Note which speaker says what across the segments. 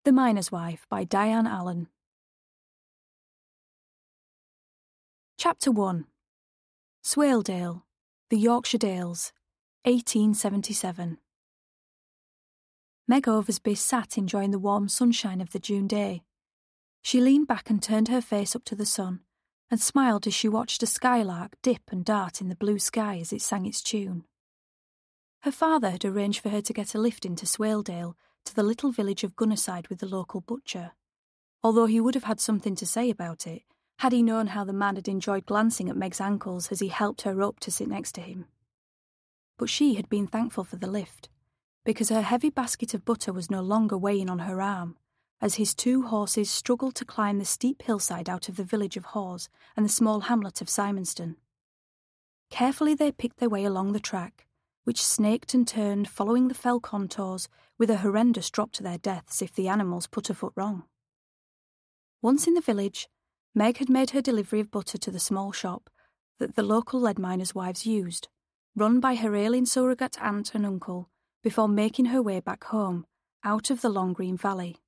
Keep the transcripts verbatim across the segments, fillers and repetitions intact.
Speaker 1: The Miner's Wife by Diane Allen. Chapter one. Swaledale, the Yorkshire Dales, eighteen seventy-seven. Meg Oversby sat enjoying the warm sunshine of the June day. She leaned back and turned her face up to the sun, and smiled as she watched a skylark dip and dart in the blue sky as it sang its tune. Her father had arranged for her to get a lift into Swaledale, to the little village of Gunnerside with the local butcher, although he would have had something to say about it, had he known how the man had enjoyed glancing at Meg's ankles as he helped her up to sit next to him. But she had been thankful for the lift, because her heavy basket of butter was no longer weighing on her arm, as his two horses struggled to climb the steep hillside out of the village of Hawes and the small hamlet of Simonston. Carefully they picked their way along the track, which snaked and turned following the fell contours with a horrendous drop to their deaths if the animals put a foot wrong. Once in the village, Meg had made her delivery of butter to the small shop that the local lead miners' wives used, run by her ailing surrogate aunt and uncle, before making her way back home, out of the long green valley.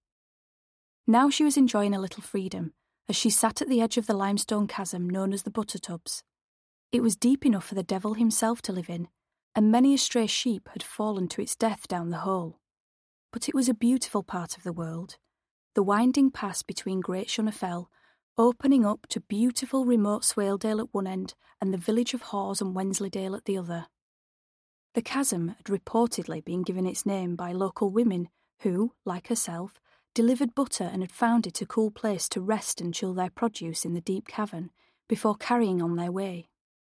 Speaker 1: Now she was enjoying a little freedom, as she sat at the edge of the limestone chasm known as the Butter Tubs. It was deep enough for the devil himself to live in, and many a stray sheep had fallen to its death down the hole. But it was a beautiful part of the world, the winding pass between Great Shunner Fell, opening up to beautiful remote Swaledale at one end and the village of Hawes and Wensleydale at the other. The chasm had reportedly been given its name by local women who, like herself, delivered butter and had found it a cool place to rest and chill their produce in the deep cavern before carrying on their way.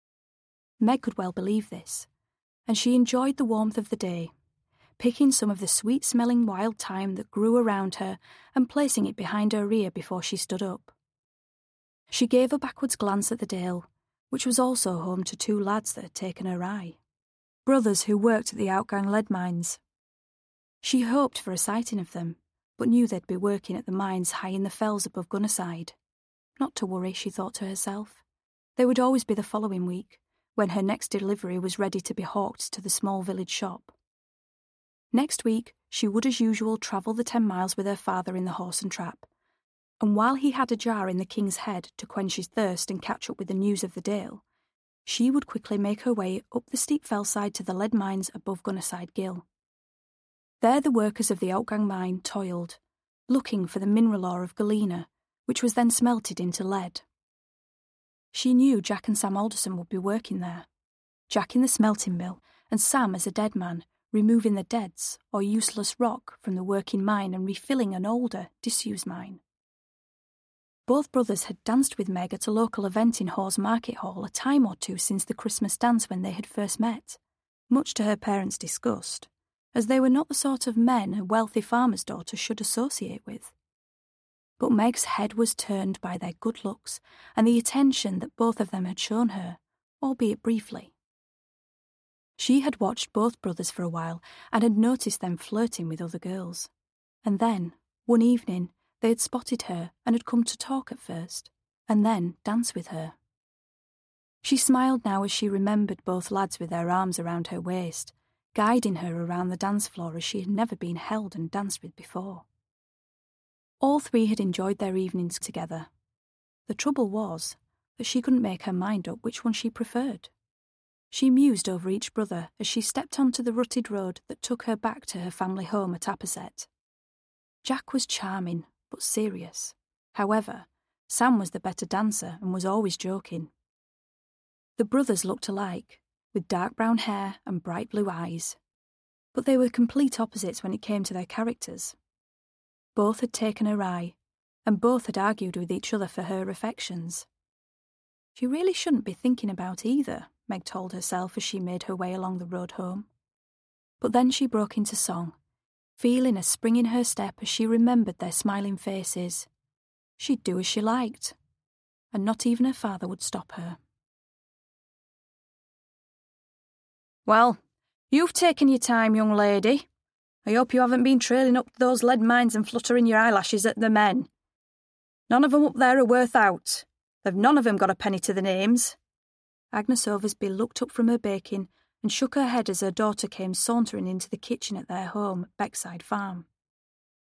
Speaker 1: Meg could well believe this, and she enjoyed the warmth of the day, picking some of the sweet-smelling wild thyme that grew around her and placing it behind her ear before she stood up. She gave a backwards glance at the dale, which was also home to two lads that had taken her eye, brothers who worked at the Outgang lead mines. She hoped for a sighting of them, but knew they'd be working at the mines high in the fells above Gunnerside. Not to worry, she thought to herself. They would always be the following week, when her next delivery was ready to be hawked to the small village shop. Next week, she would as usual travel the ten miles with her father in the horse and trap, and while he had a jar in the King's Head to quench his thirst and catch up with the news of the Dale, she would quickly make her way up the steep fellside to the lead mines above Gunnerside Gill. There the workers of the Outgang mine toiled, looking for the mineral ore of galena, which was then smelted into lead. She knew Jack and Sam Alderson would be working there, Jack in the smelting mill and Sam as a dead man, removing the deads or useless rock from the working mine and refilling an older, disused mine. Both brothers had danced with Meg at a local event in Hawes Market Hall a time or two since the Christmas dance when they had first met, much to her parents' disgust, as they were not the sort of men a wealthy farmer's daughter should associate with. But Meg's head was turned by their good looks and the attention that both of them had shown her, albeit briefly. She had watched both brothers for a while and had noticed them flirting with other girls. And then, one evening, they had spotted her and had come to talk at first, and then dance with her. She smiled now as she remembered both lads with their arms around her waist, guiding her around the dance floor as she had never been held and danced with before. All three had enjoyed their evenings together. The trouble was that she couldn't make her mind up which one she preferred. She mused over each brother as she stepped onto the rutted road that took her back to her family home at Apposett. Jack was charming, but serious. However, Sam was the better dancer and was always joking. The brothers looked alike, with dark brown hair and bright blue eyes, but they were complete opposites when it came to their characters. Both had taken her eye, and both had argued with each other for her affections. She really shouldn't be thinking about either, Meg told herself as she made her way along the road home. But then she broke into song, feeling a spring in her step as she remembered their smiling faces. She'd do as she liked, and not even her father would stop her. "Well, you've taken your time, young lady. I hope you haven't been trailing up those lead mines and fluttering your eyelashes at the men. None of 'em up there are worth out. They've none of 'em got a penny to their names." Agnes Oversby looked up from her baking and shook her head as her daughter came sauntering into the kitchen at their home, Beckside Farm.